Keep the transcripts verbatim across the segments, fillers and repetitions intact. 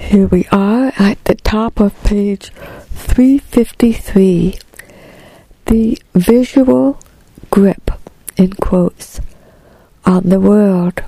Here we are at the top of page three fifty-three. The visual grip, in quotes, on the world.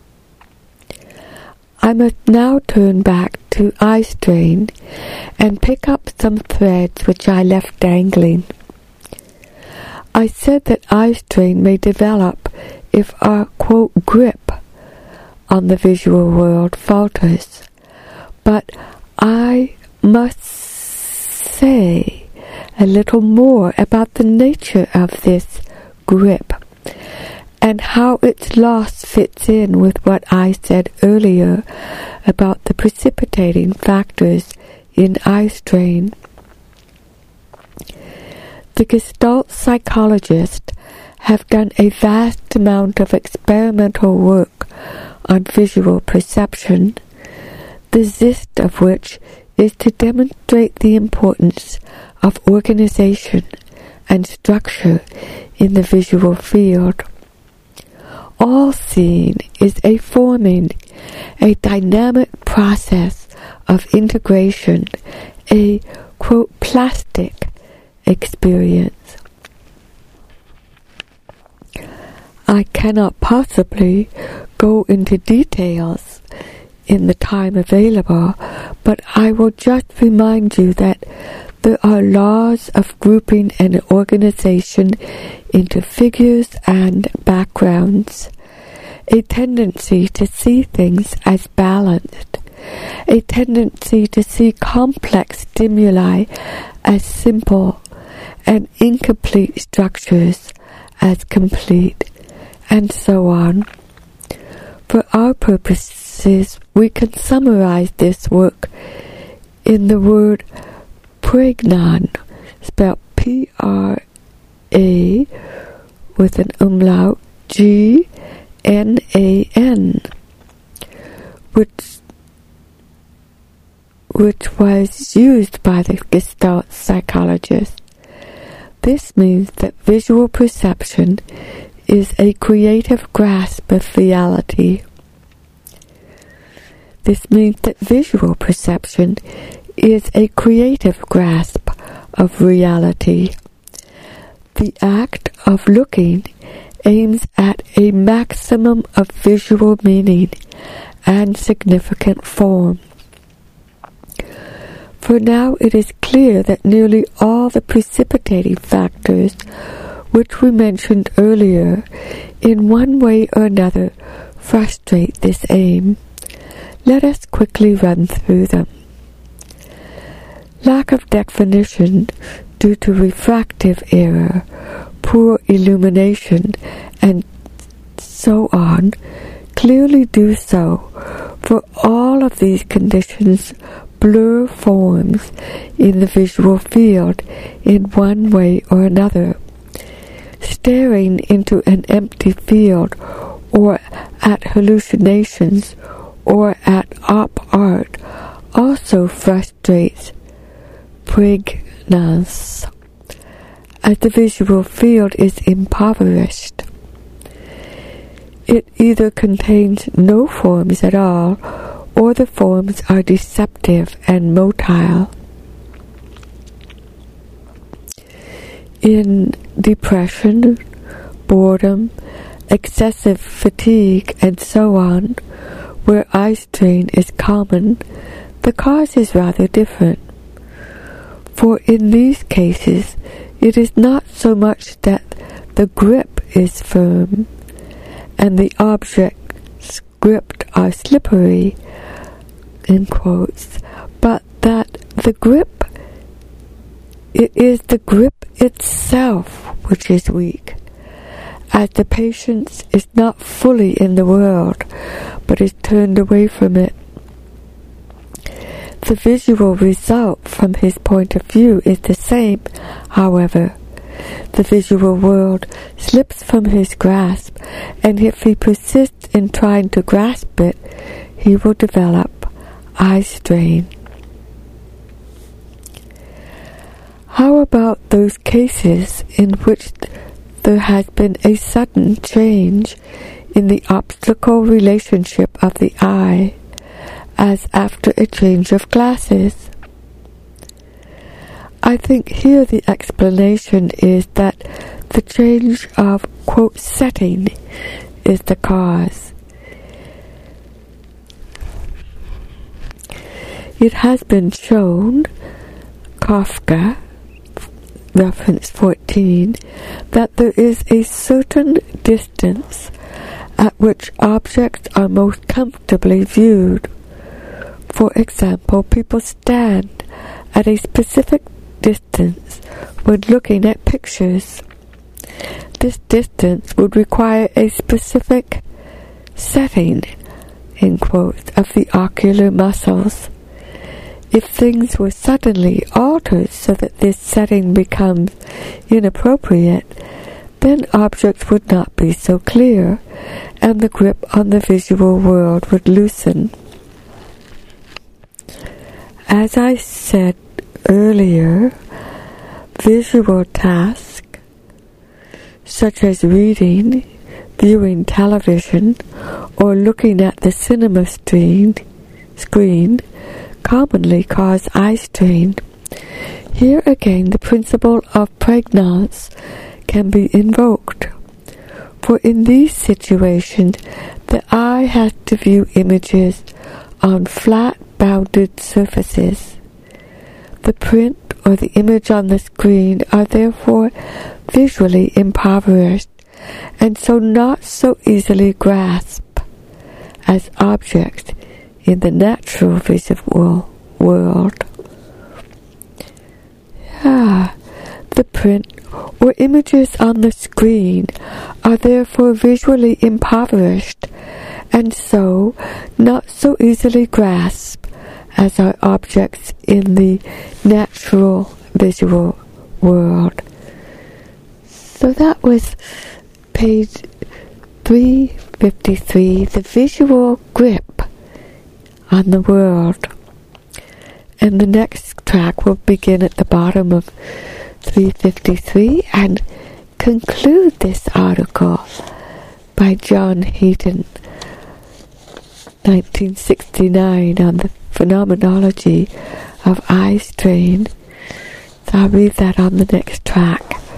I must now turn back to eye strain and pick up some threads which I left dangling. I said that eye strain may develop if our, quote, grip on the visual world falters. But I must say a little more about the nature of this grip and how its loss fits in with what I said earlier about the precipitating factors in eye strain. The Gestalt psychologists have done a vast amount of experimental work on visual perception, the gist of which is to demonstrate the importance of organization and structure in the visual field. All seeing is a forming, a dynamic process of integration, a, quote, plastic experience. I cannot possibly go into details in the time available, but I will just remind you that there are laws of grouping and organization into figures and backgrounds, a tendency to see things as balanced, a tendency to see complex stimuli as simple, and incomplete structures as complete, and so on. For our purposes, we can summarize this work in the word pregnan, spelled P R A with an umlaut, G N A N, which which was used by the Gestalt psychologist. This means that visual perception is a creative grasp of reality. This means that visual perception is a creative grasp of reality. The act of looking aims at a maximum of visual meaning and significant form. For now it is clear that nearly all the precipitating factors which we mentioned earlier in one way or another frustrate this aim. Let us quickly run through them. Lack of definition due to refractive error, poor illumination, and so on, clearly do so, for all of these conditions blur forms in the visual field in one way or another. Staring into an empty field, or at hallucinations, or at op art also frustrates pregnance, as the visual field is impoverished. It either contains no forms at all, or the forms are deceptive and motile. In depression, boredom, excessive fatigue, and so on, where eye strain is common, the cause is rather different. For in these cases, it is not so much that the grip is firm, and the objects gripped are slippery, in quotes, but that the grip, it is the grip itself which is weak, as the patient is not fully in the world, but is turned away from it. The visual result from his point of view is the same, however. The visual world slips from his grasp, and if he persists in trying to grasp it, he will develop eye strain. How about those cases in which there has been a sudden change in the optical relationship of the eye, as after a change of glasses. I think here the explanation is that the change of, quote, setting is the cause. It has been shown, Kafka, reference fourteen, that there is a certain distance at which objects are most comfortably viewed. For example, people stand at a specific distance when looking at pictures. This distance would require a specific setting, in quotes, of the ocular muscles. If things were suddenly altered so that this setting becomes inappropriate, then objects would not be so clear, and the grip on the visual world would loosen. As I said earlier, visual tasks, such as reading, viewing television, or looking at the cinema screen, screen, commonly cause eye strain. Here again the principle of pregnance can be invoked, for in these situations the eye has to view images on flat bounded surfaces. The print or the image on the screen are therefore visually impoverished, and so not so easily grasped as objects in the natural visual world. Ah, the print or images on the screen are therefore visually impoverished, and so not so easily grasped as are objects in the natural visual world. So that was page three fifty-three, the visual grip on the world. And the next track will begin at the bottom of three fifty-three and conclude this article by John Heaton, nineteen sixty-nine, on the phenomenology of eye strain. So I'll read that on the next track.